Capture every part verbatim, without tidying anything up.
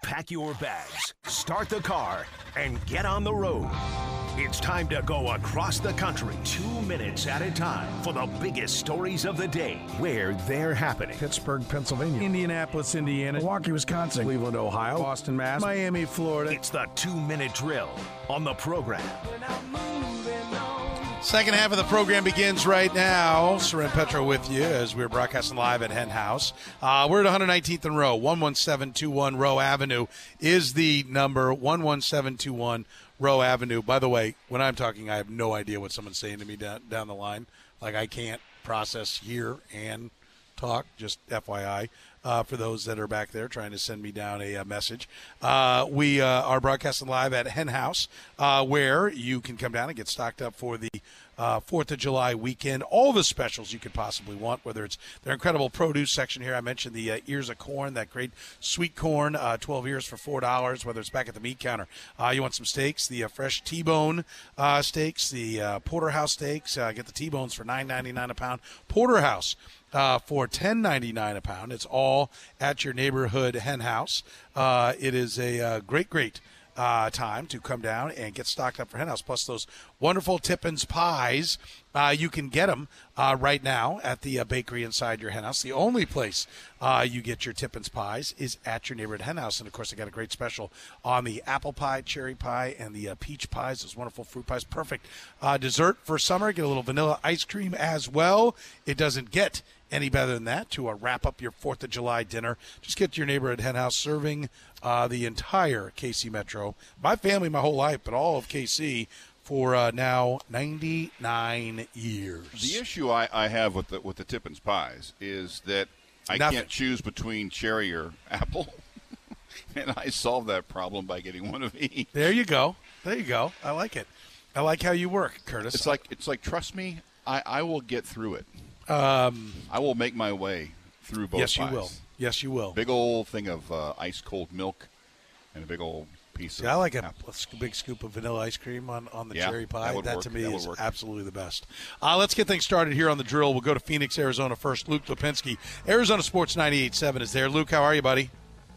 Pack your bags, start the car, and get on the road. It's time to go across the country, two minutes at a time, for the biggest stories of the day, where they're happening. Pittsburgh, Pennsylvania. Indianapolis, Indiana. Milwaukee, Wisconsin. Cleveland, Ohio. Boston, Mass. Miami, Florida. It's the two-minute drill on the program. Second half of the program begins right now. Soren Petro with you as we're broadcasting live at Hen House. Uh, we're at one nineteenth and Row. one one seven two one Row Avenue is the number. one one seven two one Row Avenue. By the way, when I'm talking, I have no idea what someone's saying to me down, down the line. Like, I can't process, hear, and talk, just F Y I. Uh, for those that are back there trying to send me down a, a message. Uh, we uh, are broadcasting live at Hen House, uh, where you can come down and get stocked up for the uh, fourth of July weekend. All the specials you could possibly want, whether it's their incredible produce section here. I mentioned the uh, ears of corn, that great sweet corn, uh, twelve ears for four dollars, whether it's back at the meat counter. Uh, you want some steaks, the uh, fresh T-bone uh, steaks, the uh, Porterhouse steaks. Uh, get the T-bones for nine ninety-nine a pound. Porterhouse. Uh, for ten ninety-nine a pound. It's all at your neighborhood Hen House. Uh, it is a uh, great, great uh, time to come down and get stocked up for Hen House. Plus those wonderful Tippins pies. Uh, you can get them uh, right now at the uh, bakery inside your Hen House. The only place uh, you get your Tippins pies is at your neighborhood Hen House. And, of course, they got a great special on the apple pie, cherry pie, and the uh, peach pies, those wonderful fruit pies. Perfect uh, dessert for summer. Get a little vanilla ice cream as well. It doesn't get any better than that to uh, wrap up your fourth of July dinner. Just get to your neighborhood Hen House, serving uh, the entire K C Metro. My family, my whole life, but all of K C for uh, now ninety-nine years. The issue I, I have with the, with the Tippins pies is that I Nothing. can't choose between cherry or apple. And I solve that problem by getting one of each. There you go. There you go. I like it. I like how you work, Curtis. It's like, it's like trust me, I, I will get through it. Um, I will make my way through both yes, pies. you will. Yes, you will. Big old thing of uh, ice-cold milk and a big old piece See, of I like a, apple. a big scoop of vanilla ice cream on, on the Yeah, cherry pie. that would That work. to me That would is work. absolutely the best. Uh, let's get things started here on the drill. We'll go to Phoenix, Arizona first. Luke Lipinski, Arizona Sports ninety-eight point seven is there. Luke, how are you, buddy?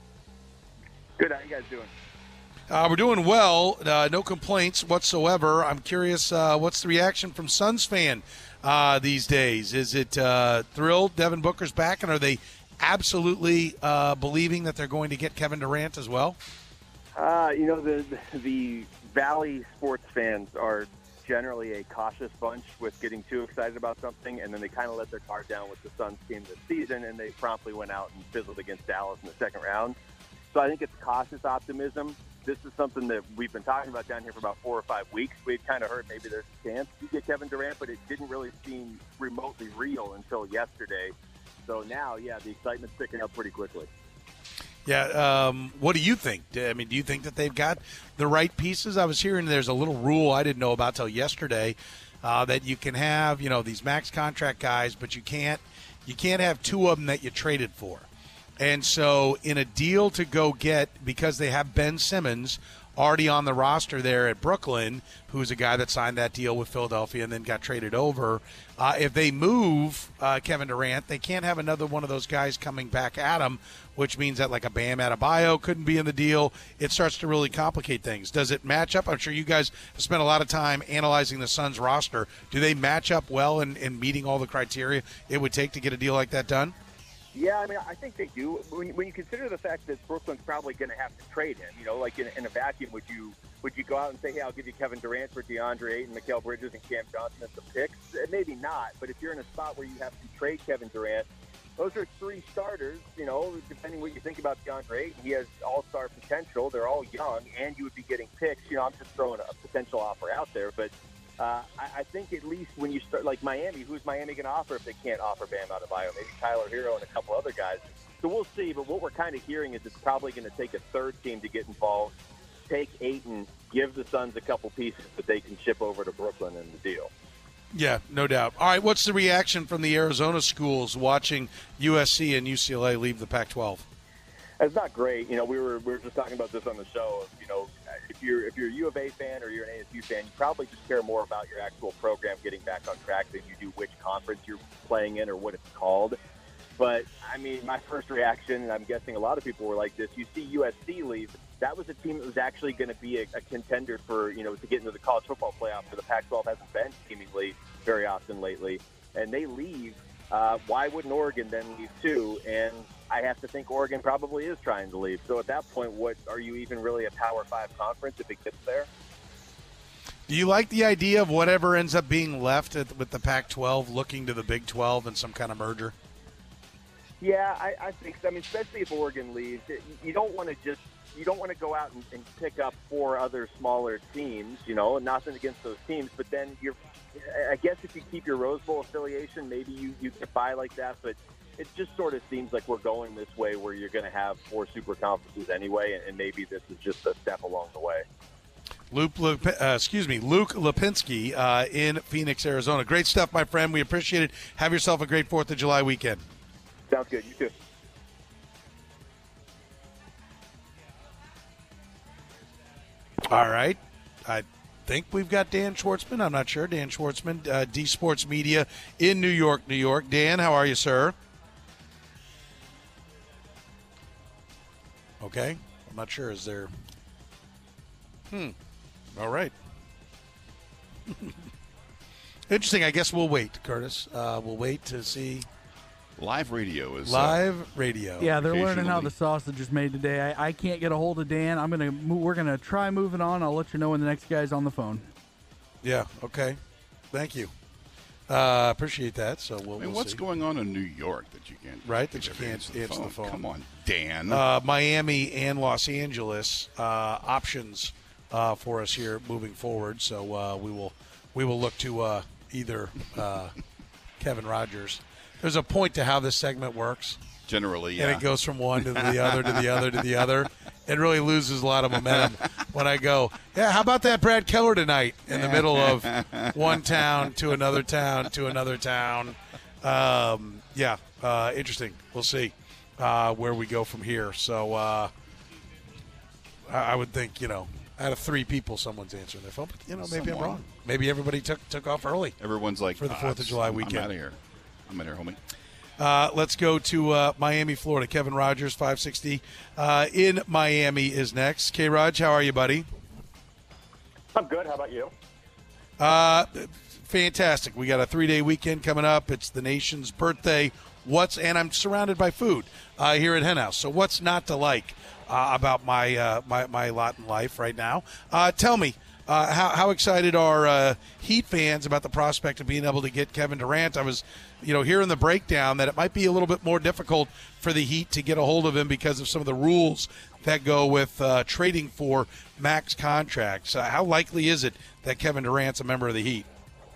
Good. How you guys doing? Uh, we're doing well. Uh, no complaints whatsoever. I'm curious, uh, what's the reaction from Suns fan uh, these days? Is it uh, thrilled Devin Booker's back, and are they absolutely uh, believing that they're going to get Kevin Durant as well? Uh, you know, the the Valley sports fans are generally a cautious bunch with getting too excited about something, and then they kind of let their guard down with the Suns team this season, and they promptly went out and fizzled against Dallas in the second round. So I think it's cautious optimism. This is something that we've been talking about down here for about four or five weeks. We'd kind of heard maybe there's a chance you get Kevin Durant, but it didn't really seem remotely real until yesterday. So now, yeah, the excitement's picking up pretty quickly. Yeah, um, what do you think? I mean, do you think that they've got the right pieces? I was hearing there's a little rule I didn't know about till yesterday uh, that you can have, you know, these max contract guys, but you can't you can't have two of them that you traded for. And so in a deal to go get, because they have Ben Simmons already on the roster there at Brooklyn, who's a guy that signed that deal with Philadelphia and then got traded over, uh, if they move uh, Kevin Durant, they can't have another one of those guys coming back at him, which means that like a Bam Adebayo couldn't be in the deal. It starts to really complicate things. Does it match up? I'm sure you guys have spent a lot of time analyzing the Suns roster. Do they match up well in, in meeting all the criteria it would take to get a deal like that done? Yeah, I mean, I think they do. When, when you consider the fact that Brooklyn's probably going to have to trade him, you know, like in, in a vacuum, would you would you go out and say, hey, I'll give you Kevin Durant for DeAndre Ayton, Mikal Bridges, and Cam Johnson as the picks? Maybe not, but if you're in a spot where you have to trade Kevin Durant, those are three starters, you know, depending what you think about DeAndre Ayton. He has all-star potential. They're all young, and you would be getting picks. You know, I'm just throwing a potential offer out there, but Uh, I, I think at least when you start, like Miami, who's Miami going to offer if they can't offer Bam Adebayo? Maybe Tyler Hero and a couple other guys. So we'll see. But what we're kind of hearing is it's probably going to take a third team to get involved, take Ayton, give the Suns a couple pieces that they can ship over to Brooklyn in the deal. Yeah, no doubt. All right, what's the reaction from the Arizona schools watching U S C and U C L A leave the Pac twelve? It's not great. You know, we were we were just talking about this on the show. You know, if you're if you're a U of A fan or you're an A S U fan, you probably just care more about your actual program getting back on track than you do which conference you're playing in or what it's called. But, I mean, my first reaction, and I'm guessing a lot of people were like this, you see U S C leave. That was a team that was actually going to be a, a contender for, you know, to get into the college football playoff, where the Pac twelve hasn't been seemingly very often lately. And they leave. Uh, why wouldn't Oregon then leave too? And I have to think Oregon probably is trying to leave. So at that point, what are you even really a Power Five conference if it gets there? Do you like the idea of whatever ends up being left at, with the Pac twelve looking to the Big twelve in some kind of merger? Yeah, I, I think so. I mean, especially if Oregon leaves, you don't want to just you don't want to go out and, and pick up four other smaller teams. You know, nothing against those teams, but then you're. I guess if you keep your Rose Bowl affiliation, maybe you you get by like that. But it just sort of seems like we're going this way, where you're going to have four super conferences anyway, and, and maybe this is just a step along the way. Luke, uh, excuse me, Luke Lipinski uh, in Phoenix, Arizona. Great stuff, my friend. We appreciate it. Have yourself a great Fourth of July weekend. Sounds good. You too. All right. I think we've got Dan Schwartzman. I'm not sure. Dan Schwartzman, uh, D Sports Media in New York, New York. Dan, how are you, sir? Okay. I'm not sure. Is there... Hmm. All right. Interesting. I guess we'll wait, Curtis. Uh, we'll wait to see... Live radio is live uh, radio. Yeah, they're learning how the sausage is made today. I, I can't get a hold of Dan. I'm gonna we're gonna try moving on. I'll let you know when the next guy's on the phone. Yeah. Okay. Thank you. Uh, appreciate that. So we'll. I mean, we'll what's see. going on in New York that you can't right that you ever can't answer the, answer the phone? Come on, Dan. Uh, Miami and Los Angeles uh, options uh, for us here moving forward. So uh, we will we will look to uh, either uh, Kevin Rogers. There's a point to how this segment works. Generally, yeah. And it goes from one to the other to the other to the other. It really loses a lot of momentum when I go, yeah, how about that Brad Keller tonight in the middle of one town to another town to another town. Um, yeah, uh, interesting. We'll see uh, where we go from here. So uh, I would think, you know, out of three people, someone's answering their phone. But, you know, maybe Someone. I'm wrong. Maybe everybody took took off early. Everyone's like, for the ah, Fourth of July I'm, weekend. I'm out of here. I'm in here, homie. Uh, let's go to uh, Miami, Florida. Kevin Rogers, five sixty uh, in Miami is next. K. Rog, how are you, buddy? I'm good. How about you? Uh, fantastic. We got a three-day weekend coming up. It's the nation's birthday. What's and I'm surrounded by food uh, here at Hen House. So what's not to like uh, about my, uh, my my lot in life right now? Uh, tell me. Uh, how, how excited are uh, Heat fans about the prospect of being able to get Kevin Durant? I was, you know, hearing the breakdown that it might be a little bit more difficult for the Heat to get a hold of him because of some of the rules that go with uh, trading for max contracts. Uh, how likely is it that Kevin Durant's a member of the Heat?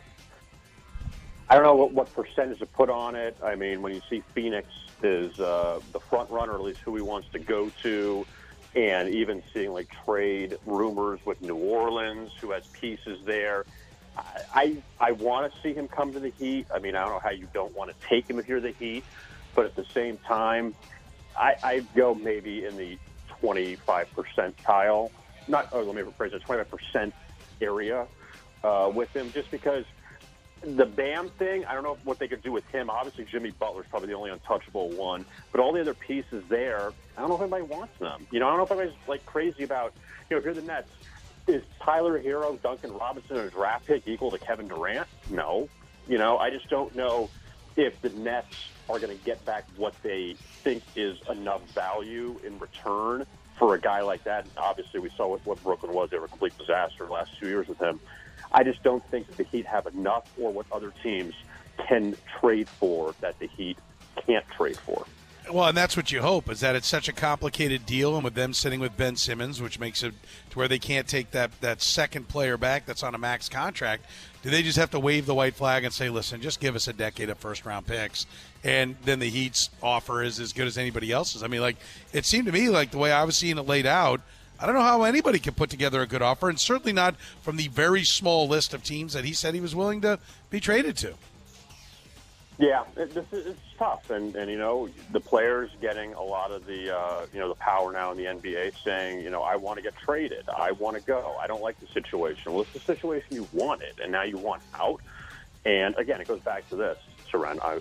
I don't know what, what percentage to put on it. I mean, when you see Phoenix is uh, the front runner, at least who he wants to go to, and even seeing like trade rumors with New Orleans, who has pieces there. I I, I want to see him come to the Heat. I mean, I don't know how you don't want to take him if you're the Heat, but at the same time, I I'd go maybe in the twenty-five percentile, not oh, let me rephrase it, twenty-five percent area uh, with him, just because the Bam thing, I don't know what they could do with him. Obviously, Jimmy Butler's probably the only untouchable one. But all the other pieces there, I don't know if anybody wants them. You know, I don't know if anybody's, like, crazy about, you know, if you're the Nets, is Tyler Hero, Duncan Robinson, a draft pick equal to Kevin Durant? No. You know, I just don't know if the Nets are going to get back what they think is enough value in return for a guy like that. And obviously, we saw what, what Brooklyn was. They were a complete disaster the last two years with him. I just don't think that the Heat have enough or what other teams can trade for that the Heat can't trade for. Well, and that's what you hope, is that it's such a complicated deal, and with them sitting with Ben Simmons, which makes it to where they can't take that, that second player back that's on a max contract, do they just have to wave the white flag and say, listen, just give us a decade of first-round picks, and then the Heat's offer is as good as anybody else's? I mean, like, it seemed to me like the way I was seeing it laid out, I don't know how anybody can put together a good offer, and certainly not from the very small list of teams that he said he was willing to be traded to. Yeah, it, this is, it's tough, and, and you know the players getting a lot of the uh, you know the power now in the N B A, saying, you know, I want to get traded, I want to go, I don't like the situation. Well, it's the situation you wanted, and now you want out. And again, it goes back to this, Seren. I,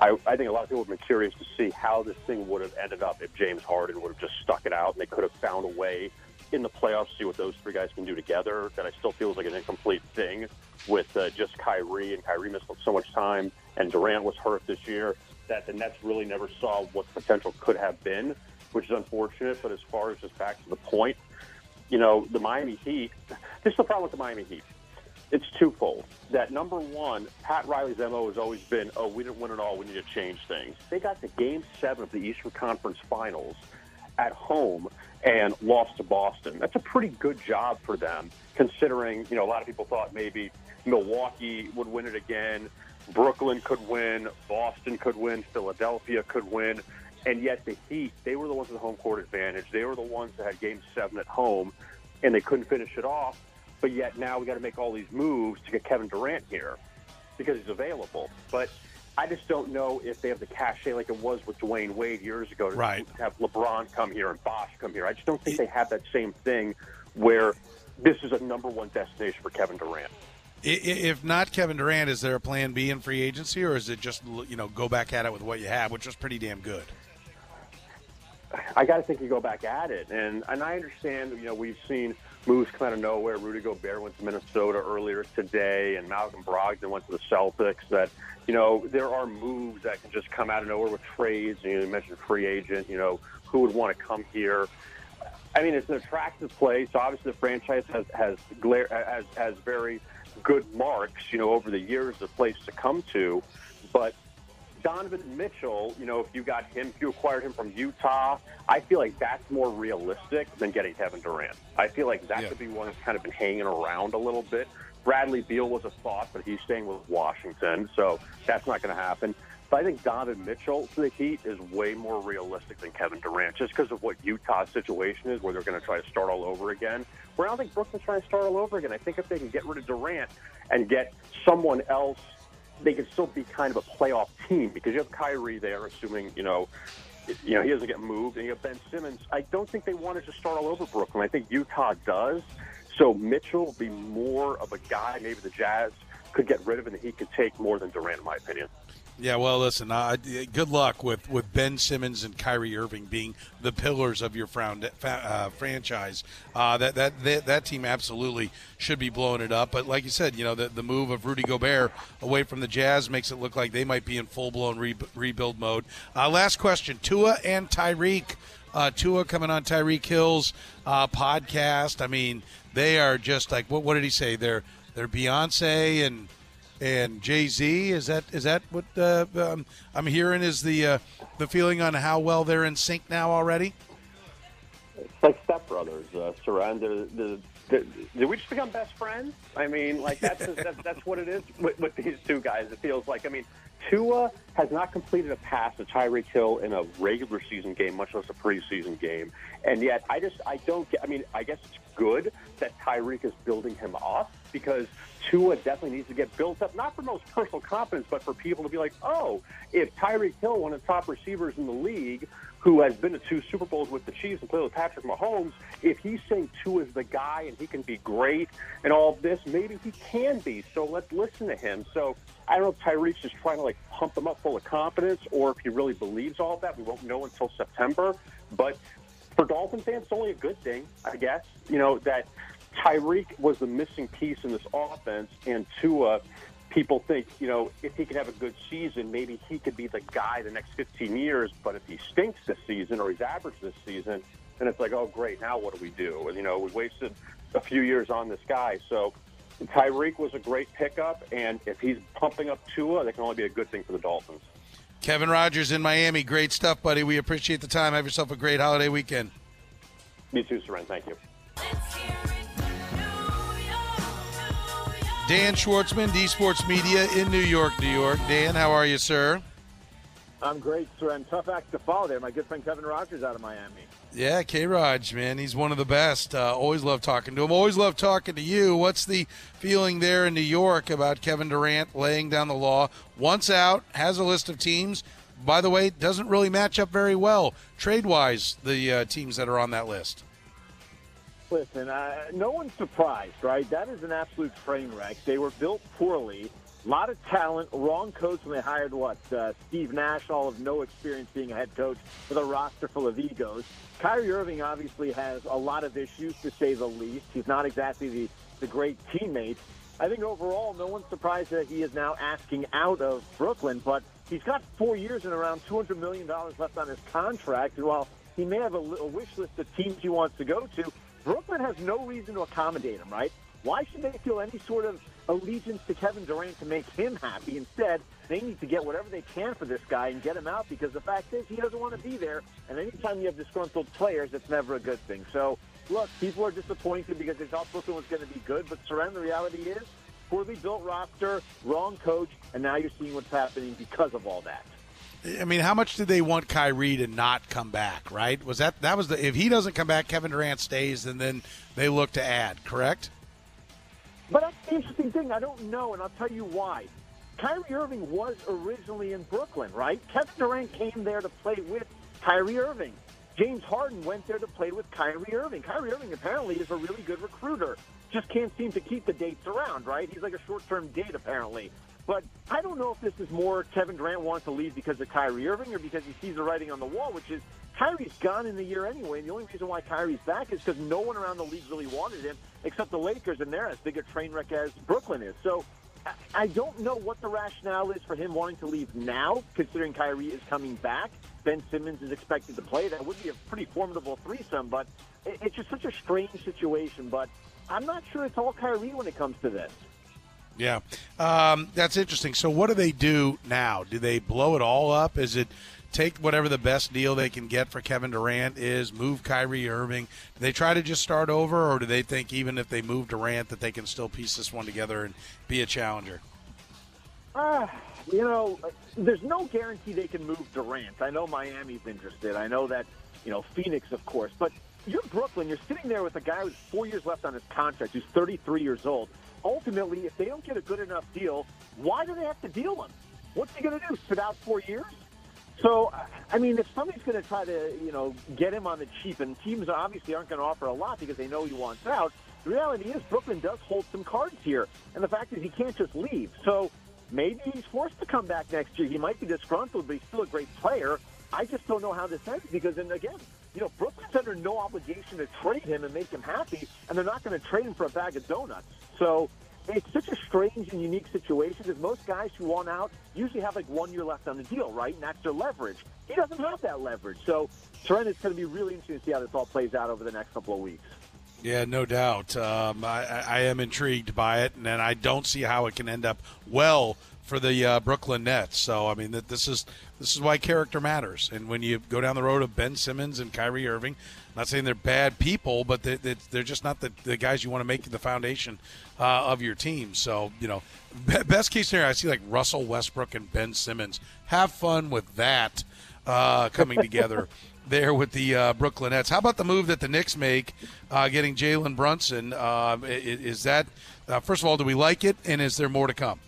I, I think a lot of people have been curious to see how this thing would have ended up if James Harden would have just stuck it out and they could have found a way in the playoffs to see what those three guys can do together. That I still feels like an incomplete thing with uh, just Kyrie, and Kyrie missed so much time, and Durant was hurt this year, that the Nets really never saw what the potential could have been, which is unfortunate. But as far as just back to the point, you know, the Miami Heat, this is the problem with the Miami Heat. It's twofold. That number one, Pat Riley's M O has always been, oh, we didn't win it all, we need to change things. They got to game seven of the Eastern Conference Finals at home and lost to Boston. That's a pretty good job for them, considering, you know, a lot of people thought maybe Milwaukee would win it again, Brooklyn could win, Boston could win, Philadelphia could win, and yet the Heat, they were the ones with the home court advantage. They were the ones that had game seven at home, and they couldn't finish it off. But yet now we got to make all these moves to get Kevin Durant here because he's available. But I just don't know if they have the cachet like it was with Dwayne Wade years ago to right. have LeBron come here and Bosh come here. I just don't think they have that same thing where this is a number one destination for Kevin Durant. If not Kevin Durant, is there a plan B in free agency, or is it just, you know, go back at it with what you have, which was pretty damn good? I got to think you go back at it. And, and I understand, you know, we've seen moves come out of nowhere. Rudy Gobert went to Minnesota earlier today, and Malcolm Brogdon went to the Celtics. That, you know, there are moves that can just come out of nowhere with trades. You know, you mentioned free agent, you know, who would want to come here. I mean, it's an attractive place. Obviously, the franchise has has, glare, has, has very good marks, you know, over the years, a place to come to. But Donovan Mitchell, you know, if you got him, if you acquired him from Utah, I feel like that's more realistic than getting Kevin Durant. I feel like that yeah. could be one that's kind of been hanging around a little bit. Bradley Beal was a thought, but he's staying with Washington, so that's not going to happen. But I think Donovan Mitchell to the Heat is way more realistic than Kevin Durant, just because of what Utah's situation is, where they're going to try to start all over again. Where I don't think Brooklyn's trying to start all over again. I think if they can get rid of Durant and get someone else, they can still be kind of a playoff team, because you have Kyrie there, assuming, you know, you know, he doesn't get moved, and you have Ben Simmons. I don't think they want to just start all over Brooklyn. I think Utah does. So Mitchell will be more of a guy maybe the Jazz could get rid of, and the Heat could take more than Durant, in my opinion. Yeah, well, listen, uh, good luck with, with Ben Simmons and Kyrie Irving being the pillars of your fround, uh, franchise. Uh, that, that that that team absolutely should be blowing it up. But like you said, you know, the, the move of Rudy Gobert away from the Jazz makes it look like they might be in full-blown re- rebuild mode. Uh, last question, Tua and Tyreek. Uh, Tua coming on Tyreek Hill's uh, podcast. I mean, they are just like, what, what did he say? They're, they're Beyonce and – and Jay-Z, is that is that what uh, um, I'm hearing is the uh, the feeling on how well they're in sync now already? It's like Step Brothers, uh, Surrender. The, the, did we just become best friends? I mean, like that's that's, that's what it is with, with these two guys. It feels like. I mean, Tua has not completed a pass to Tyreek Hill in a regular season game, much less a preseason game, and yet I just I don't get. I mean, I guess it's good that Tyreek is building him up, because Tua definitely needs to get built up, not for most personal confidence, but for people to be like, oh, if Tyreek Hill, one of the top receivers in the league, who has been to two Super Bowls with the Chiefs and played with Patrick Mahomes, if he's saying Tua is the guy and he can be great and all of this, maybe he can be. So let's listen to him. So I don't know if Tyreek's just trying to, like, pump him up full of confidence, or if he really believes all of that. We won't know until September. But for Dolphin fans, it's only a good thing, I guess, you know, that Tyreek was the missing piece in this offense, and Tua, people think, you know, if he could have a good season, maybe he could be the guy the next fifteen years. But if he stinks this season, or he's average this season, then it's like, oh, great, now what do we do? And, you know, we wasted a few years on this guy. So Tyreek was a great pickup, and if he's pumping up Tua, that can only be a good thing for the Dolphins. Kevin Rogers in Miami, great stuff, buddy. We appreciate the time. Have yourself a great holiday weekend. You too, Seren. Thank you. Dan Schwartzman, D Sports Media in New York, New York. Dan, how are you, sir? I'm great, sir. And tough act to follow there. My good friend Kevin Rogers out of Miami. Yeah, K-Rog, man. He's one of the best. Uh, always love talking to him. Always love talking to you. What's the feeling there in New York about Kevin Durant laying down the law? Once out, has a list of teams. By the way, doesn't really match up very well trade-wise, the uh, teams that are on that list. Listen, uh, no one's surprised, right? That is an absolute train wreck. They were built poorly, A lot of talent, wrong coach when they hired, what, uh, Steve Nash, all of no experience being a head coach with a roster full of egos. Kyrie Irving obviously has a lot of issues, to say the least. He's not exactly the, the great teammate. I think overall, no one's surprised that he is now asking out of Brooklyn, but he's got four years and around two hundred million dollars left on his contract. And while he may have a, a wish list of teams he wants to go to, Brooklyn has no reason to accommodate him, right? Why should they feel any sort of allegiance to Kevin Durant to make him happy? Instead, they need to get whatever they can for this guy and get him out, because the fact is he doesn't want to be there. And anytime you have disgruntled players, it's never a good thing. So, look, people are disappointed because they thought Brooklyn was going to be good. But, Seren, the reality is, poorly built roster, wrong coach, and now you're seeing what's happening because of all that. I mean, how much did they want Kyrie to not come back, right? Was that that was the if he doesn't come back, Kevin Durant stays, and then they look to add, correct? But that's the interesting thing. I don't know, and I'll tell you why. Kyrie Irving was originally in Brooklyn, right? Kevin Durant came there to play with Kyrie Irving. James Harden went there to play with Kyrie Irving. Kyrie Irving apparently is a really good recruiter. Just can't seem to keep the dates around, right? He's like a short-term date, apparently. But I don't know if this is more Kevin Durant wants to leave because of Kyrie Irving or because he sees the writing on the wall, which is Kyrie's gone in the year anyway, and the only reason why Kyrie's back is because no one around the league really wanted him except the Lakers, and they're as big a train wreck as Brooklyn is. So I don't know what the rationale is for him wanting to leave now, considering Kyrie is coming back. Ben Simmons is expected to play. That would be a pretty formidable threesome, but it's just such a strange situation. But I'm not sure it's all Kyrie when it comes to this. Yeah, um, that's interesting. So what do they do now? Do they blow it all up? Is it take whatever the best deal they can get for Kevin Durant is, move Kyrie Irving? Do they try to just start over, or do they think even if they move Durant that they can still piece this one together and be a challenger? Uh, you know, there's no guarantee they can move Durant. I know Miami's interested. I know that, you know, Phoenix, of course. But you're Brooklyn. You're sitting there with a guy who's four years left on his contract, who's thirty-three years old. Ultimately, if they don't get a good enough deal, why do they have to deal him? What's he going to do, sit out four years? So, I mean, if somebody's going to try to, you know, get him on the cheap, and teams obviously aren't going to offer a lot because they know he wants out, the reality is Brooklyn does hold some cards here. And the fact is he can't just leave. So maybe he's forced to come back next year. He might be disgruntled, but he's still a great player. I just don't know how this ends because, and again, you know, Brooklyn's under no obligation to trade him and make him happy, and they're not going to trade him for a bag of donuts. So it's such a strange and unique situation because most guys who want out usually have like one year left on the deal, right? And that's their leverage. He doesn't have that leverage. So, Trent, it's going to be really interesting to see how this all plays out over the next couple of weeks. Yeah, no doubt. Um, I, I am intrigued by it, and then I don't see how it can end up well for the uh, Brooklyn Nets. So, I mean, that this is this is why character matters. And when you go down the road of Ben Simmons and Kyrie Irving, I'm not saying they're bad people, but they, they, they're just not the, the guys you want to make the foundation uh, of your team. So, you know, best case scenario, I see like Russell Westbrook and Ben Simmons. Have fun with that uh, coming together there with the uh, Brooklyn Nets. How about the move that the Knicks make, uh, getting Jalen Brunson? Uh, is, is that, uh, first of all, do we like it, and is there more to come?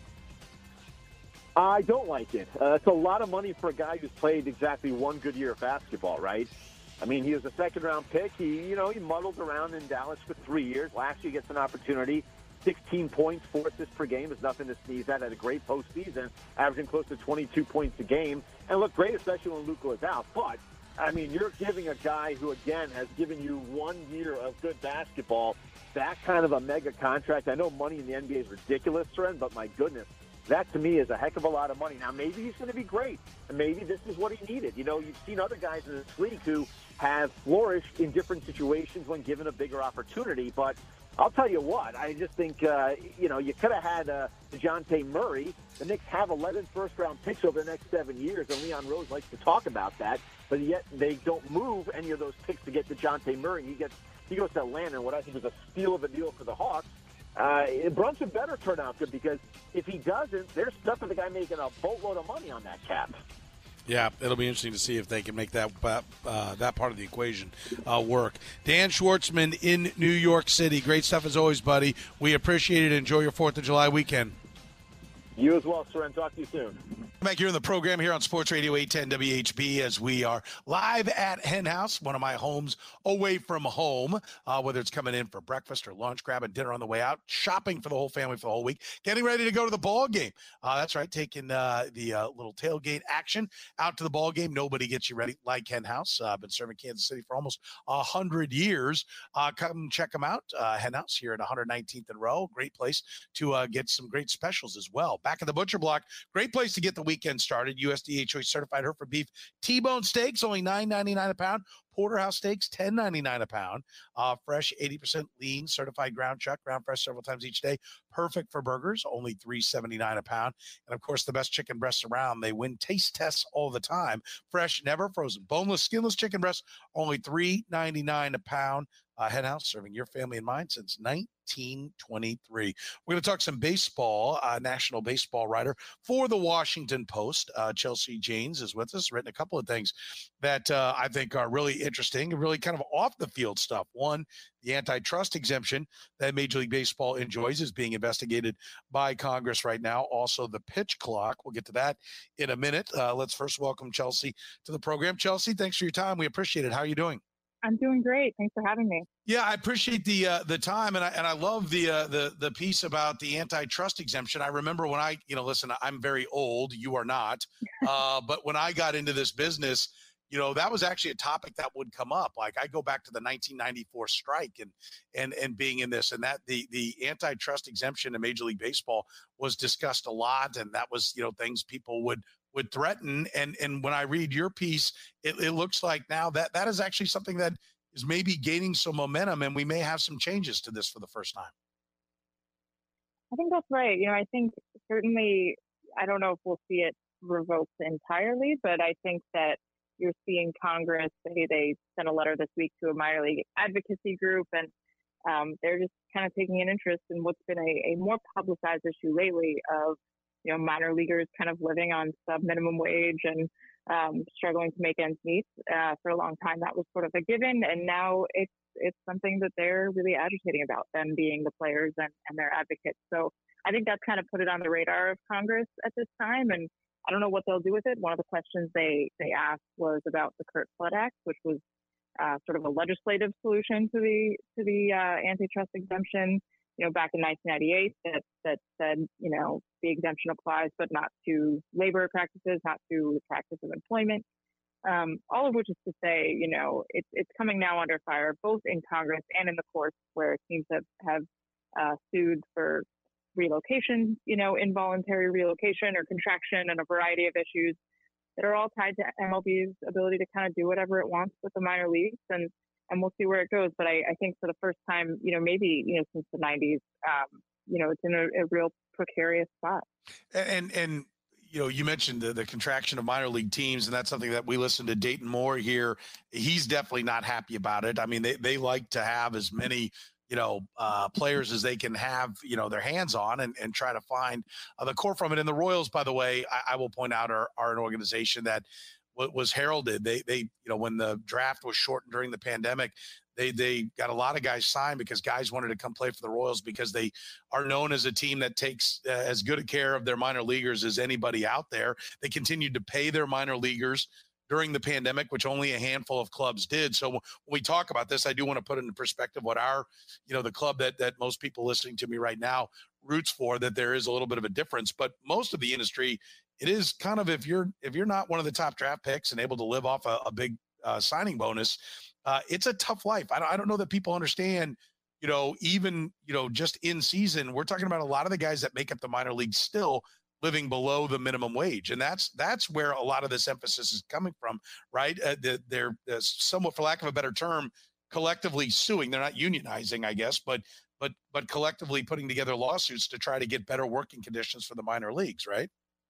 I don't like it. Uh, it's a lot of money for a guy who's played exactly one good year of basketball, right? I mean, he was a second-round pick. He, you know, he muddled around in Dallas for three years. Last year, he gets an opportunity. sixteen points, four assists per game is nothing to sneeze at. Had a great postseason, averaging close to twenty-two points a game, and looked great, especially when Luka was out. But I mean, you're giving a guy who, again, has given you one year of good basketball that kind of a mega contract. I know money in the N B A is ridiculous, Seren, but my goodness, that to me is a heck of a lot of money. Now, maybe he's going to be great, and maybe this is what he needed. You know, you've seen other guys in this league who have flourished in different situations when given a bigger opportunity, but I'll tell you what, I just think, uh, you know, you could have had uh, DeJounte Murray. The Knicks have eleven first-round picks over the next seven years, and Leon Rose likes to talk about that, but yet they don't move any of those picks to get DeJounte Murray. He gets he goes to Atlanta, and what I think is a steal of a deal for the Hawks. Uh, Brunson better turn out good because if he doesn't, they're stuck with a guy making a boatload of money on that cap. Yeah, it'll be interesting to see if they can make that uh, that part of the equation uh, work. Dan Schwartzman in New York City. Great stuff as always, buddy. We appreciate it. Enjoy your fourth of July weekend. You as well, Seren. Talk to you soon. Back here in the program here on Sports Radio eight ten W H B as we are live at Hen House, one of my homes away from home, uh, whether it's coming in for breakfast or lunch, grabbing dinner on the way out, shopping for the whole family for the whole week, getting ready to go to the ball game. Uh, that's right, taking uh, the uh, little tailgate action out to the ball game. Nobody gets you ready like Hen House. I've uh, been serving Kansas City for almost one hundred years. Uh, come check them out. Uh, Hen House here at one hundred nineteenth and Row. Great place to uh, get some great specials as well. Back at the Butcher Block, great place to get the weekend started. U S D A choice certified Hereford beef T-bone steaks, only nine ninety-nine a pound. Porterhouse steaks, ten ninety-nine a pound. Uh, fresh, eighty percent lean, certified ground chuck, ground fresh several times each day. Perfect for burgers, only three seventy-nine a pound. And, of course, the best chicken breasts around. They win taste tests all the time. Fresh, never frozen. Boneless, skinless chicken breasts, only three ninety-nine a pound. Uh, Hen House, serving your family and mine since nineteen twenty-three. We're going to talk some baseball. Uh, national baseball writer for the Washington Post, uh, Chelsea Janes, is with us. Written a couple of things that uh, I think are really interesting and really kind of off the field stuff. One, the antitrust exemption that Major League Baseball enjoys is being investigated by Congress right now. Also, the pitch clock. We'll get to that in a minute. Uh, let's first welcome Chelsea to the program. Chelsea, thanks for your time. We appreciate it. How are you doing? I'm doing great. Thanks for having me. Yeah, I appreciate the uh, the time, and I and I love the uh, the the piece about the antitrust exemption. I remember when I, you know, listen, I'm very old. You are not, uh, but when I got into this business, you know, that was actually a topic that would come up. Like I go back to the nineteen ninety-four strike and and and being in this, and that the the antitrust exemption in Major League Baseball was discussed a lot, and that was, you know, things people would. would threaten. And and when I read your piece, it, it looks like now that that is actually something that is maybe gaining some momentum, and we may have some changes to this for the first time. I think that's right. You know, I think certainly, I don't know if we'll see it revoked entirely, but I think that you're seeing Congress, they, they sent a letter this week to a minor league advocacy group, and um, they're just kind of taking an interest in what's been a, a more publicized issue lately of, you know, minor leaguers kind of living on sub minimum wage and um, struggling to make ends meet. Uh, for a long time, that was sort of a given, and now it's it's something that they're really agitating about, them being the players and, and their advocates. So I think that's kind of put it on the radar of Congress at this time, and I don't know what they'll do with it. One of the questions they they asked was about the Curt Flood Act, which was uh, sort of a legislative solution to the to the uh, antitrust exemption. You know, back in nineteen ninety-eight, that that said, you know, the exemption applies, but not to labor practices, not to the practice of employment. Um, all of which is to say, you know, it's it's coming now under fire, both in Congress and in the courts, where teams have have uh, sued for relocation, you know, involuntary relocation or contraction, and a variety of issues that are all tied to M L B's ability to kind of do whatever it wants with the minor leagues, and and we'll see where it goes. But I, I think for the first time, you know, maybe you know since the nineties, um, you know, it's in a, a real precarious spot. And and you know, you mentioned the, the contraction of minor league teams, and that's something that we listened to Dayton Moore here. He's definitely not happy about it. I mean, they they like to have as many, you know, uh, players as they can have, you know, their hands on and, and try to find uh, the core from it. And the Royals, by the way, I, I will point out, are, are an organization that w- was heralded. They, they, you know, when the draft was shortened during the pandemic, they, they got a lot of guys signed because guys wanted to come play for the Royals because they are known as a team that takes uh, as good a care of their minor leaguers as anybody out there. They continued to pay their minor leaguers during the pandemic, which only a handful of clubs did. So when we talk about this, I do want to put into perspective what our, you know, the club that that most people listening to me right now roots for, that there is a little bit of a difference. But most of the industry, it is kind of, if you're if you're not one of the top draft picks and able to live off a, a big uh, signing bonus, uh, it's a tough life. I don't, I don't know that people understand, you know, even, you know, just in season, we're talking about a lot of the guys that make up the minor leagues still living below the minimum wage. And that's that's where a lot of this emphasis is coming from, right? Uh, they're, they're somewhat, for lack of a better term, collectively suing. They're not unionizing, I guess, but but but collectively putting together lawsuits to try to get better working conditions for the minor leagues, right?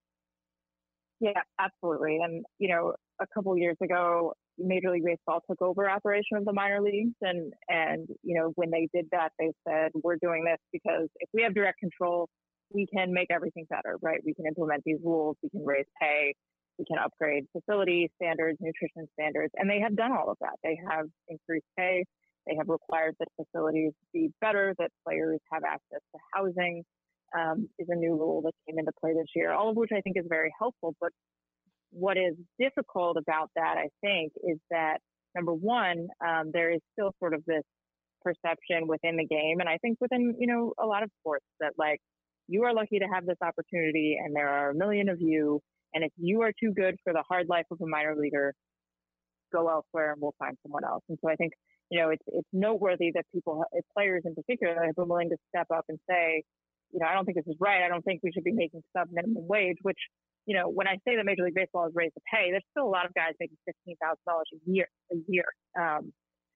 Yeah, absolutely. And, you know, a couple of years ago, Major League Baseball took over operation of the minor leagues. And, and, you know, when they did that, they said, we're doing this because if we have direct control, we can make everything better, right? We can implement these rules, we can raise pay, we can upgrade facility standards, nutrition standards, and they have done all of that. They have increased pay, they have required that facilities be better, that players have access to housing, um, is a new rule that came into play this year, all of which I think is very helpful. But what is difficult about that, I think, is that, number one, um, there is still sort of this perception within the game, and I think within, you know, a lot of sports, that like, you are lucky to have this opportunity and there are a million of you, and if you are too good for the hard life of a minor leaguer, go elsewhere and we'll find someone else. And so I think, you know, it's it's noteworthy that people, players in particular, have been willing to step up and say, you know, I don't think this is right. I don't think we should be making sub minimum wage, which, you know, when I say that Major League Baseball has raised the pay, there's still a lot of guys making fifteen thousand dollars a year, a year. Um,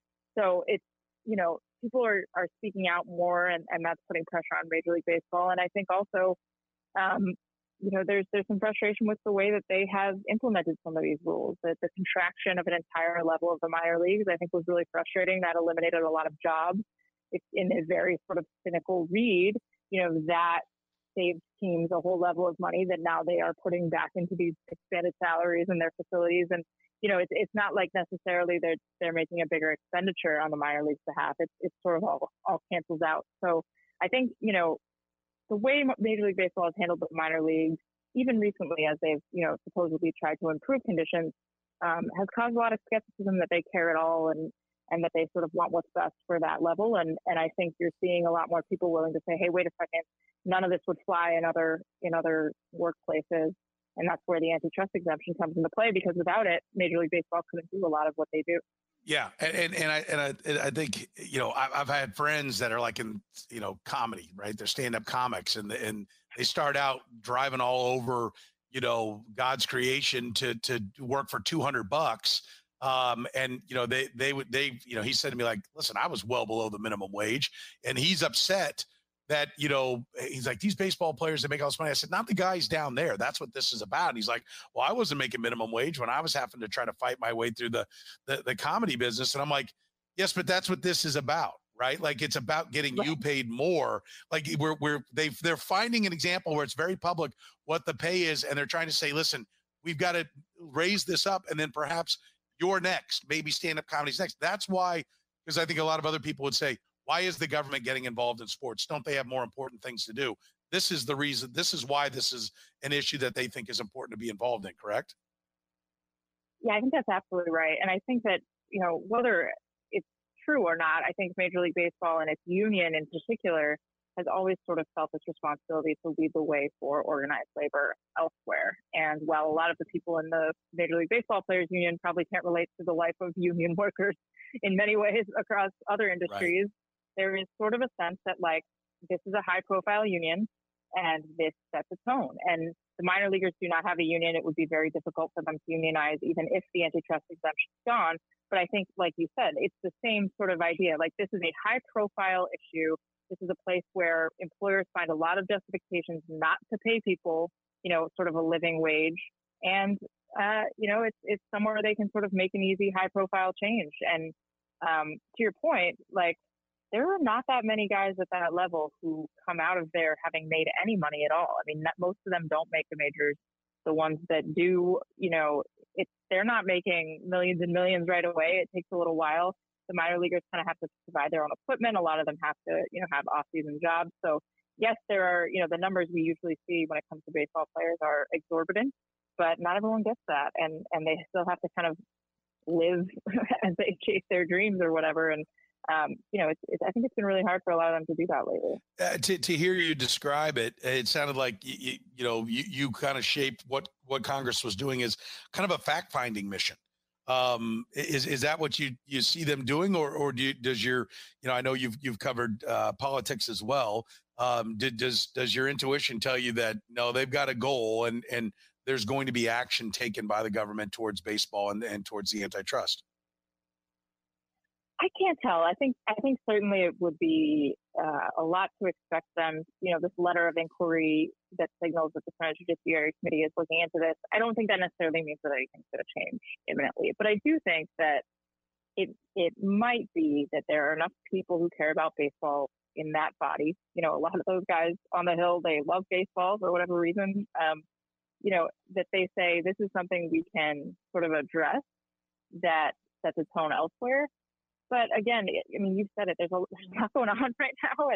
so it's, you know, people are, are speaking out more, and, and that's putting pressure on Major League Baseball. And I think also, um, you know, there's there's some frustration with the way that they have implemented some of these rules. That the contraction of an entire level of the minor leagues, I think, was really frustrating. That eliminated a lot of jobs. It's in a very sort of cynical read, you know, that saved teams a whole level of money that now they are putting back into these expanded salaries in their facilities. And, you know, it's it's not like necessarily they're they're making a bigger expenditure on the minor league's behalf. It's it's sort of all all cancels out. So I think, you know, the way Major League Baseball has handled the minor leagues, even recently as they've, you know, supposedly tried to improve conditions, um, has caused a lot of skepticism that they care at all, and and that they sort of want what's best for that level. And and I think you're seeing a lot more people willing to say, hey, wait a second, none of this would fly in other in other workplaces. And that's where the antitrust exemption comes into play, because without it, Major League Baseball couldn't do a lot of what they do. Yeah, and and, and I and I, and I think, you know, I've, I've had friends that are like in, you know, comedy, right? They're stand-up comics, and and they start out driving all over, you know, God's creation to to work for two hundred bucks. Um, and, you know, they they would they you know, he said to me, like, listen, I was well below the minimum wage, and he's upset that, you know, he's like, these baseball players, they make all this money. I said, not the guys down there. That's what this is about. And he's like, well, I wasn't making minimum wage when I was having to try to fight my way through the, the, the comedy business. And I'm like, yes, but that's what this is about, right? Like, it's about getting right. you paid more. Like we're, we're, they they're finding an example where it's very public what the pay is. And they're trying to say, listen, we've got to raise this up. And then perhaps you're next, maybe stand-up comedy's next. That's why, because I think a lot of other people would say, why is the government getting involved in sports? Don't they have more important things to do? This is the reason. This is why this is an issue that they think is important to be involved in, correct? Yeah, I think that's absolutely right. And I think that, you know, whether it's true or not, I think Major League Baseball and its union in particular has always sort of felt this responsibility to lead the way for organized labor elsewhere. And while a lot of the people in the Major League Baseball Players Union probably can't relate to the life of union workers in many ways across other industries, right. There is sort of a sense that, like, this is a high-profile union, and this sets a tone. And the minor leaguers do not have a union. It would be very difficult for them to unionize, even if the antitrust exemption is gone. But I think, like you said, it's the same sort of idea. Like, this is a high-profile issue. This is a place where employers find a lot of justifications not to pay people, you know, sort of a living wage. And, uh, you know, it's it's somewhere they can sort of make an easy, high-profile change. And um, to your point, like, there are not that many guys at that level who come out of there having made any money at all. I mean, not, most of them don't make the majors. The ones that do, you know, it's they're not making millions and millions right away. It takes a little while. The minor leaguers kind of have to provide their own equipment. A lot of them have to, you know, have off-season jobs. So yes, there are, you know, the numbers we usually see when it comes to baseball players are exorbitant, but not everyone gets that, and and they still have to kind of live as they chase their dreams or whatever. And Um, you know, it's, it's, I think it's been really hard for a lot of them to do that lately. Uh, to, to hear you describe it, it sounded like, you, you, you know, you, you kind of shaped what, what Congress was doing as kind of a fact-finding mission. Um, is, is that what you, you see them doing, or, or do you, does your, you know, I know you've, you've covered uh, politics as well. Um, did, does, does your intuition tell you that, no, they've got a goal, and, and there's going to be action taken by the government towards baseball and, and towards the antitrust? I can't tell. I think I think certainly it would be uh, a lot to expect them. You know, this letter of inquiry that signals that the Senate Judiciary Committee is looking into this. I don't think that necessarily means that anything's going to change imminently. But I do think that it it might be that there are enough people who care about baseball in that body. You know, a lot of those guys on the Hill, they love baseball for whatever reason. Um, you know, that they say this is something we can sort of address that sets a tone elsewhere. But again, I mean, you've said it, there's a, there's a lot going on right now. And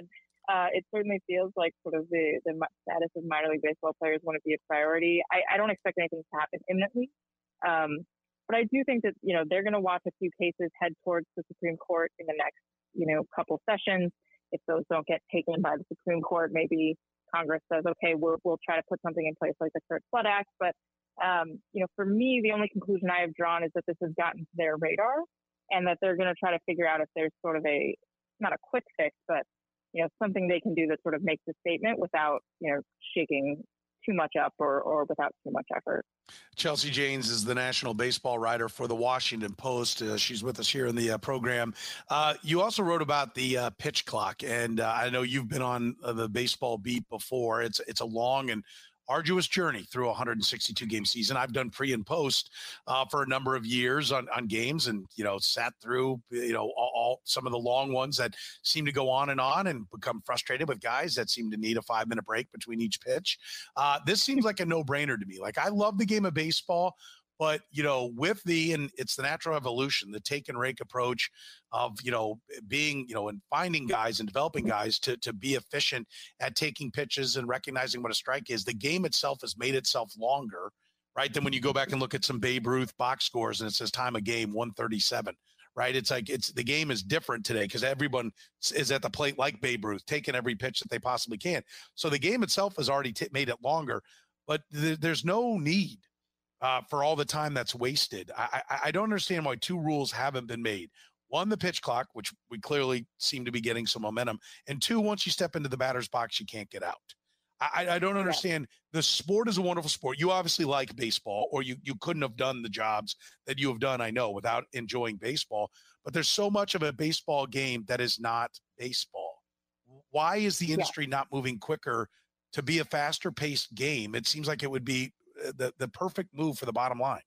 Uh, it certainly feels like sort of the, the status of minor league baseball players want to be a priority. I, I don't expect anything to happen imminently. Um, but I do think that, you know, they're going to watch a few cases head towards the Supreme Court in the next, you know, couple sessions. If those don't get taken by the Supreme Court, maybe Congress says, okay, we'll, we'll try to put something in place like the Curt Flood Act. But, um, you know, for me, the only conclusion I have drawn is that this has gotten to their radar and that they're going to try to figure out if there's sort of a, not a quick fix, but, you know, something they can do that sort of makes a statement without, you know, shaking too much up or, or without too much effort. Chelsea Janes is the national baseball writer for the Washington Post. Uh, she's with us here in the uh, program. Uh, you also wrote about the uh, pitch clock, and uh, I know you've been on uh, the baseball beat before. It's it's a long and arduous journey through a one hundred sixty-two game season. I've done pre and post uh, for a number of years on, on games, and you know sat through you know all, all some of the long ones that seem to go on and on, and become frustrated with guys that seem to need a five minute break between each pitch. Uh, this seems like a no brainer to me. Like, I love the game of baseball, but, you know, with the, and it's the natural evolution, the take and rake approach of, you know, being, you know, and finding guys and developing guys to, to be efficient at taking pitches and recognizing what a strike is. The game itself has made itself longer, right? Then when you go back and look at some Babe Ruth box scores and it says time of game one thirty-seven, right? It's like, it's the game is different today because everyone is at the plate like Babe Ruth, taking every pitch that they possibly can. So the game itself has already t- made it longer, but th- there's no need Uh, for all the time that's wasted. I, I I don't understand why two rules haven't been made. One, the pitch clock, which we clearly seem to be getting some momentum. And two, once you step into the batter's box, you can't get out. I, I don't understand. The sport is a wonderful sport. You obviously like baseball, or you, you couldn't have done the jobs that you have done, I know, without enjoying baseball. But there's so much of a baseball game that is not baseball. Why is the industry yeah. not moving quicker to be a faster paced game? It seems like it would be the the perfect move for the bottom line.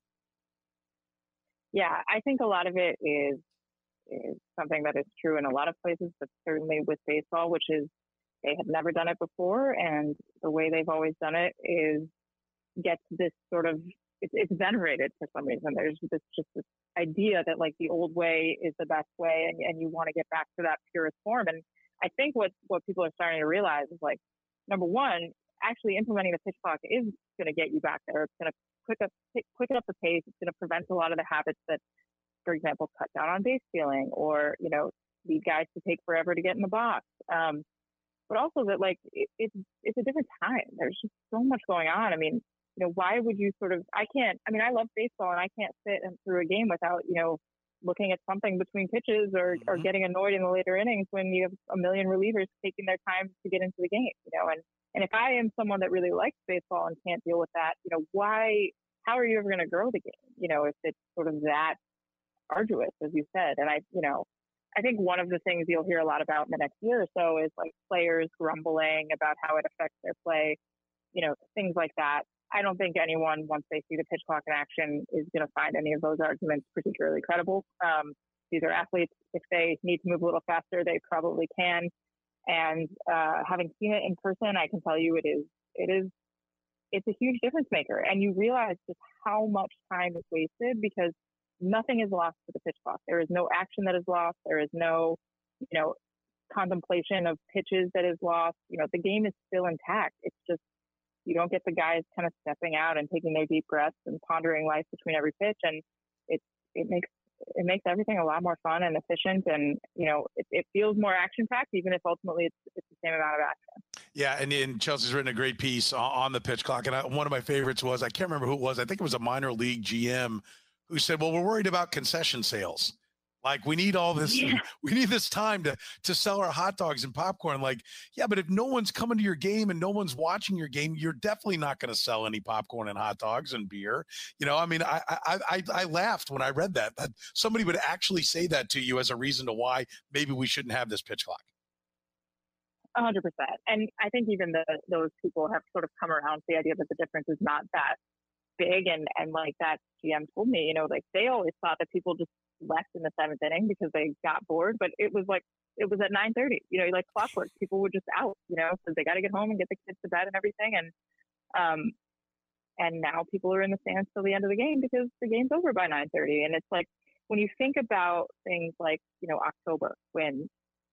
Yeah, I think a lot of it is is something that is true in a lot of places, but certainly with baseball, which is they have never done it before, and the way they've always done it is get this sort of it's, it's venerated for some reason. There's this just this idea that like the old way is the best way, and, and you want to get back to that purest form. And I think what what people are starting to realize is like, number one, actually implementing the pitch clock is going to get you back there. It's going to quick up, quicken up the pace. It's going to prevent a lot of the habits that, for example, cut down on base stealing, or, you know, lead guys to take forever to get in the box. Um, but also that, like, it, it's it's a different time. There's just so much going on. I mean, you know, why would you sort of? I can't. I mean, I love baseball, and I can't sit through a game without, you know, looking at something between pitches or mm-hmm. or getting annoyed in the later innings when you have a million relievers taking their time to get into the game. You know, and And if I am someone that really likes baseball and can't deal with that, you know, why, how are you ever going to grow the game? You know, if it's sort of that arduous, as you said. And I, you know, I think one of the things you'll hear a lot about in the next year or so is like players grumbling about how it affects their play, you know, things like that. I don't think anyone, once they see the pitch clock in action, is going to find any of those arguments particularly credible. Um, these are athletes. If they need to move a little faster, they probably can. And uh, having seen it in person, I can tell you it is, it is, it's a huge difference maker. And you realize just how much time is wasted because nothing is lost with the pitch clock. There is no action that is lost. There is no, you know, contemplation of pitches that is lost. You know, the game is still intact. It's just, you don't get the guys kind of stepping out and taking their deep breaths and pondering life between every pitch. And it, it makes, it makes everything a lot more fun and efficient, and you know it, it feels more action packed, even if ultimately it's, it's the same amount of action. Yeah, and, and Chelsea's written a great piece on, on the pitch clock, and I, one of my favorites was, I can't remember who it was. I think it was a minor league G M who said, "Well, we're worried about concession sales. Like we need all this, yeah. we need this time to to sell our hot dogs and popcorn." Like, yeah, but if no one's coming to your game and no one's watching your game, you're definitely not going to sell any popcorn and hot dogs and beer. You know, I mean, I, I I I laughed when I read that that somebody would actually say that to you as a reason to why maybe we shouldn't have this pitch clock. A hundred percent. And I think even the, those people have sort of come around to the idea that the difference is not that big. And and like that G M told me, you know, like they always thought that people just left in the seventh inning because they got bored, but it was like it was at nine thirty, you know, like clockwork. People were just out, you know, because they got to get home and get the kids to bed and everything. And um and now people are in the stands till the end of the game because the game's over by nine thirty. And it's like when you think about things like, you know, October, when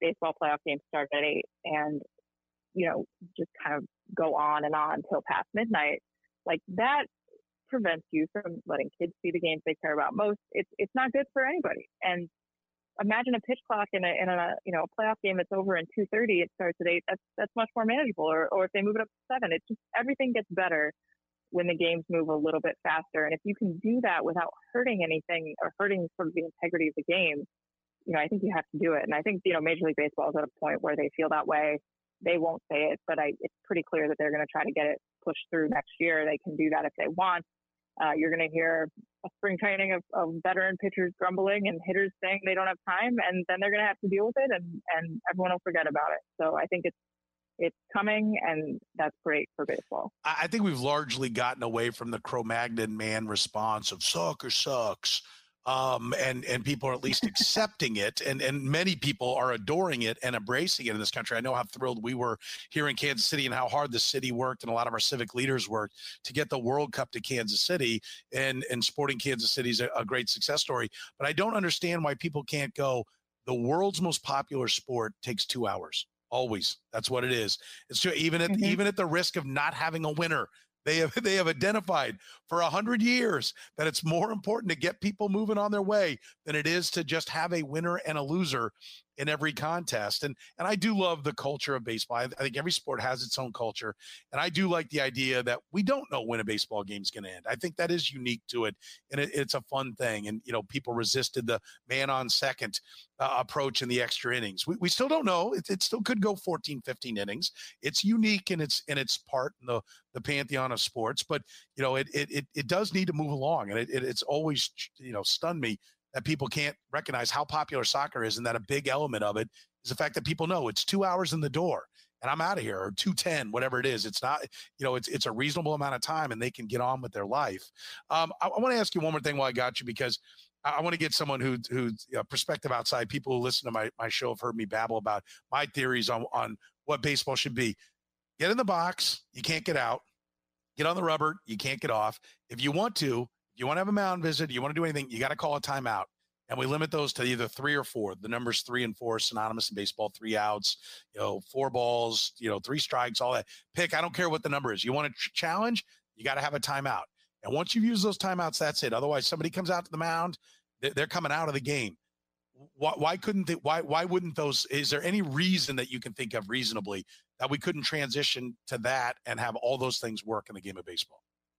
baseball playoff games start at eight and, you know, just kind of go on and on until past midnight. Like that prevents you from letting kids see the games they care about most. It's it's not good for anybody. And imagine a pitch clock in a in a you know playoff game that's over in two thirty. It starts at eight. That's that's much more manageable. Or or if they move it up to seven, it's just everything gets better when the games move a little bit faster. And if you can do that without hurting anything or hurting sort of the integrity of the game, you know, I think you have to do it. And I think you know Major League Baseball is at a point where they feel that way. They won't say it, but I, it's pretty clear that they're going to try to get it pushed through next year. They can do that if they want. Uh, you're going to hear a spring training of, of veteran pitchers grumbling and hitters saying they don't have time, and then they're going to have to deal with it, and, and everyone will forget about it. So I think it's it's coming, and that's great for baseball. I think we've largely gotten away from the Cro-Magnon man response of soccer sucks. Um, and, and people are at least accepting it. And, and many people are adoring it and embracing it in this country. I know how thrilled we were here in Kansas City and how hard the city worked and a lot of our civic leaders worked to get the World Cup to Kansas City, and, and Sporting Kansas City is a, a great success story. But I don't understand why people can't go, the world's most popular sport takes two hours. Always. That's what it is. It's true. Even at, mm-hmm. even at the risk of not having a winner, They have they have identified for a hundred years that it's more important to get people moving on their way than it is to just have a winner and a loser in every contest. And and I do love the culture of baseball. I, I think every sport has its own culture. And I do like the idea that we don't know when a baseball game is going to end. I think that is unique to it. And it, it's a fun thing. And, you know, people resisted the man on second uh, approach in the extra innings. We, we still don't know. It, it still could go fourteen, fifteen innings. It's unique in its in its part in the, the pantheon of sports. But, you know, it it it, it does need to move along. And it, it it's always, you know, stunned me that people can't recognize how popular soccer is, and that a big element of it is the fact that people know it's two hours in the door and I'm out of here, or two ten, whatever it is. It's not, you know, it's it's a reasonable amount of time and they can get on with their life. Um, I, I want to ask you one more thing while I got you, because I, I want to get someone who, who's you know, perspective outside. People who listen to my, my show have heard me babble about my theories on, on what baseball should be. Get in the box. You can't get out. Get on the rubber. You can't get off. If you want to, if you want to have a mound visit, you want to do anything, you got to call a timeout. And we limit those to either three or four. The numbers three and four are synonymous in baseball. Three outs, you know, four balls, you know, three strikes, all that. Pick, I don't care what the number is. You want to ch- challenge, you got to have a timeout. And once you've used those timeouts, that's it. Otherwise, somebody comes out to the mound, they're, they're coming out of the game. Why, why couldn't they, why, why wouldn't those, is there any reason that you can think of reasonably that we couldn't transition to that and have all those things work in the game of baseball?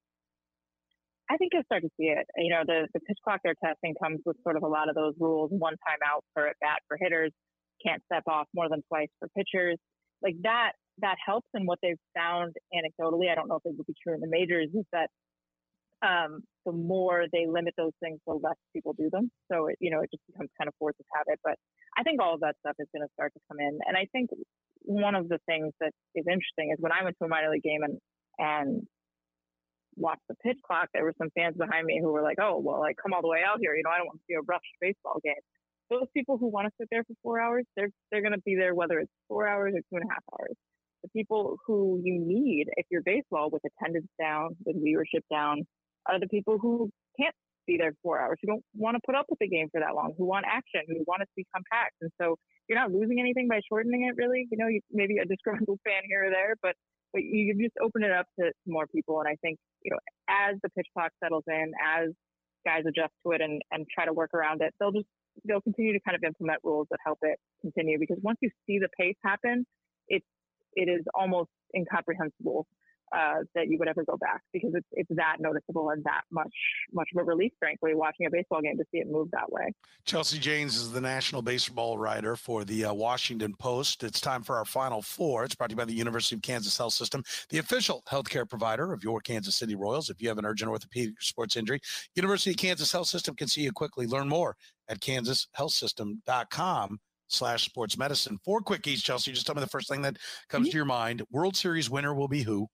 I think you'll start to see it. You know, the, the pitch clock they're testing comes with sort of a lot of those rules. One time out per at bat for hitters, can't step off more than twice for pitchers. Like that, that helps. And what they've found anecdotally, I don't know if it would be true in the majors, is that um, the more they limit those things, the less people do them. So, it, you know, it just becomes kind of force of habit. But I think all of that stuff is going to start to come in. And I think one of the things that is interesting is when I went to a minor league game and, and watched the pitch clock, there were some fans behind me who were like, oh, well, I come all the way out here. You know, I don't want to see a rushed baseball game. Those people who want to sit there for four hours, they're, they're going to be there whether it's four hours or two and a half hours. The people who you need, if you're baseball, with attendance down, with viewership down, are the people who can't be there four hours, who don't want to put up with the game for that long, who want action, who want it to be compact. And so you're not losing anything by shortening it, really. You know, you, maybe a disgruntled fan here or there, but but you just open it up to, to more people. And I think, you know, as the pitch clock settles in, as guys adjust to it and, and try to work around it, they'll just, they'll continue to kind of implement rules that help it continue. Because once you see the pace happen, it's, it is almost incomprehensible uh, that you would ever go back, because it's, it's that noticeable and that much, much of a relief, frankly, watching a baseball game to see it move that way. Chelsea Janes is the national baseball writer for the uh, Washington Post. It's time for our Final Four. It's brought to you by the University of Kansas Health System, the official healthcare provider of your Kansas City Royals. If you have an urgent orthopedic sports injury, University of Kansas Health System can see you quickly. Learn more at kansas health system dot com slash sports medicine. Four quickies, Chelsea. Just tell me the first thing that comes mm-hmm. to your mind. World Series winner will be who?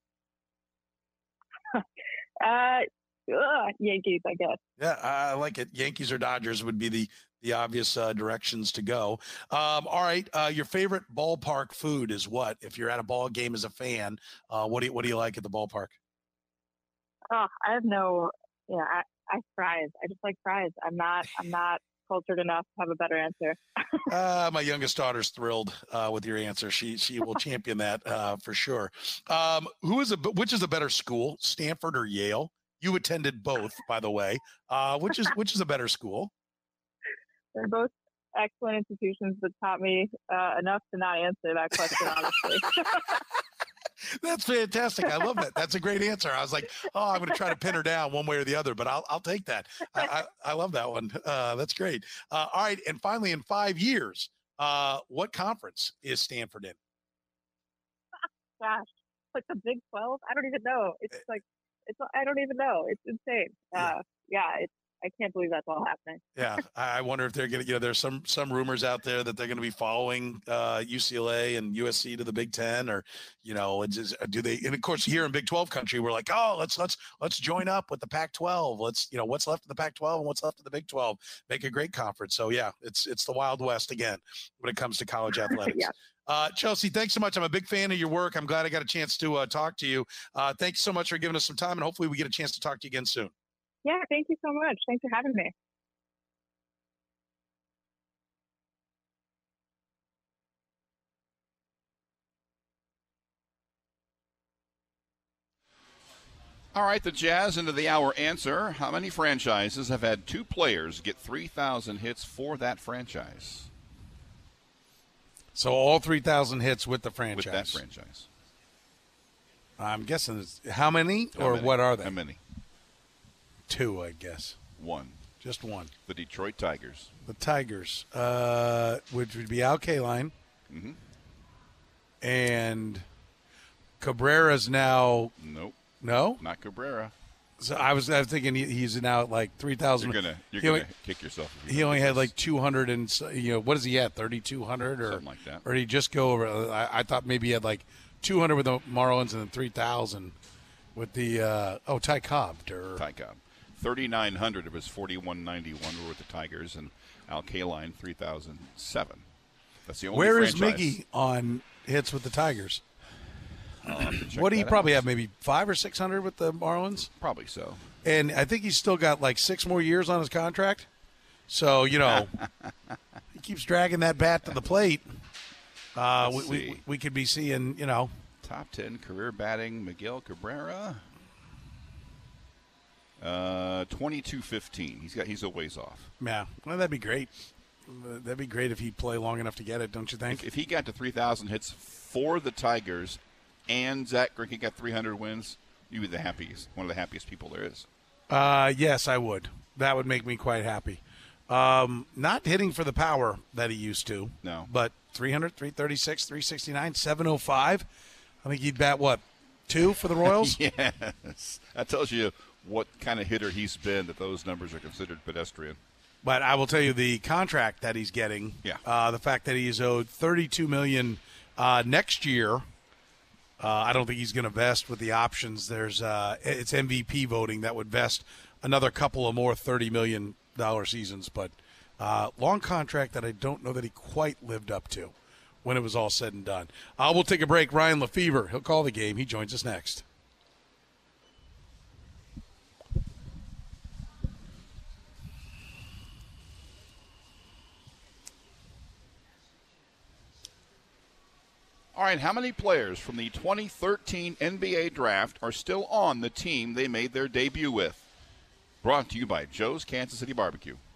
Uh, ugh, Yankees, I guess. Yeah, I like it. Yankees or Dodgers would be the the obvious uh, directions to go. Um, all right, uh, your favorite ballpark food is what? If you're at a ball game as a fan, uh, what do you, what do you like at the ballpark? Oh, I have no. Yeah, I, I fries. I just like fries. I'm not. I'm not cultured enough to have a better answer. uh, my youngest daughter's thrilled uh, with your answer. She she will champion that uh, for sure. Um, who is a which is a better school, Stanford or Yale? You attended both, by the way. Uh, which is which is a better school? They're both excellent institutions that taught me uh, enough to not answer that question, honestly. That's fantastic. I love that. That's a great answer. I was like, oh, I'm going to try to pin her down one way or the other, but I'll I'll take that. I I, I love that one. Uh, that's great. Uh, all right, and finally, in five years, uh, what conference is Stanford in? Gosh, like the Big twelve? I don't even know. It's like it's. I don't even know. It's insane. Uh, yeah, it's. I can't believe that's all happening. Yeah, I wonder if they're going to, you know, there's some some rumors out there that they're going to be following uh, U C L A and U S C to the Big Ten, or, you know, it's just, do they? And of course, here in Big twelve country, we're like, oh, let's let's let's join up with the Pac twelve. Let's, you know, what's left of the Pac twelve and what's left of the Big twelve, make a great conference. So yeah, it's it's the Wild West again when it comes to college athletics. Yeah. Uh, Chelsea, thanks so much. I'm a big fan of your work. I'm glad I got a chance to uh, talk to you. Uh, thanks so much for giving us some time, and hopefully we get a chance to talk to you again soon. Yeah, thank you so much. Thanks for having me. All right, the Jazz into the hour answer. How many franchises have had two players get three thousand hits for that franchise? So all three thousand hits with the franchise. With that franchise. I'm guessing it's how many How or many? what are they? How many? Two, I guess. One. Just one. The Detroit Tigers. The Tigers, uh, which would be Al Kaline. Mm-hmm. And Cabrera's now. Nope. No? Not Cabrera. So I was, I was thinking he, he's now at like three thousand. You're gonna, you're he gonna only, kick yourself. If you he don't only do had this. like two hundred and so- you know, what is he at? thirty-two hundred or Something like that. Or did he just go over? I, I thought maybe he had like two hundred with the Marlins and then three thousand with the uh, oh Ty Cobb. Or, Ty Cobb. thirty-nine hundred of his forty-one ninety-one were with the Tigers, and Al Kaline three thousand seven. That's the only Where is franchise. Miggy on hits with the Tigers? Um, What do he probably out. have? Maybe five or six hundred with the Marlins. Probably so. And I think he's still got like six more years on his contract. So you know, he keeps dragging that bat to the plate. Uh, we, Let's we see. we could be seeing, you know, Top ten career batting, Miguel Cabrera. Uh, twenty-two fifteen. He's got. He's a ways off. yeah. Well, that'd be great. Uh, That'd be great if he'd play long enough to get it, don't you think? If, if he got to three thousand hits for the Tigers, and Zach Greinke got three hundred wins, you'd be the happiest. One of the happiest people there is. Uh, yes, I would. That would make me quite happy. Um, not hitting for the power that he used to. No. But three hundred, three thirty-six, three sixty-nine, seven oh five. I think he'd bat, what, two for the Royals? Yes. That tells you what kind of hitter he's been, that those numbers are considered pedestrian. But I will tell you the contract that he's getting. Yeah. Uh, the fact that he's owed thirty-two million dollars uh, next year. Uh, I don't think he's going to vest with the options. There's uh, it's M V P voting that would vest another couple of more thirty million dollars seasons. But uh, long contract that I don't know that he quite lived up to when it was all said and done. Uh, we'll take a break. Ryan Lefevre, he'll call the game. He joins us next. All right, how many players from the twenty thirteen N B A draft are still on the team they made their debut with? Brought to you by Joe's Kansas City Barbecue.